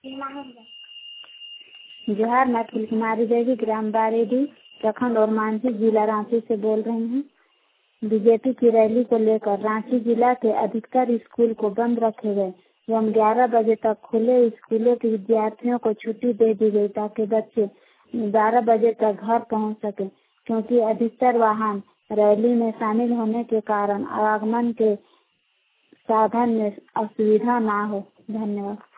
जोहार, मैं फुलकुमारी देवी ग्राम बारेडी प्रखंड और मानसी जिला रांची से बोल रही हूँ। बीजेपी की रैली को लेकर रांची जिला के अधिकतर स्कूल को बंद रखे गए एवं 11 बजे तक खुले स्कूलों के विद्यार्थियों को छुट्टी दे दी गई ताकि बच्चे 12 बजे तक घर पहुंच सके, क्योंकि अधिकतर वाहन रैली में शामिल होने के कारण आवागमन के साधन में असुविधा ना हो। धन्यवाद।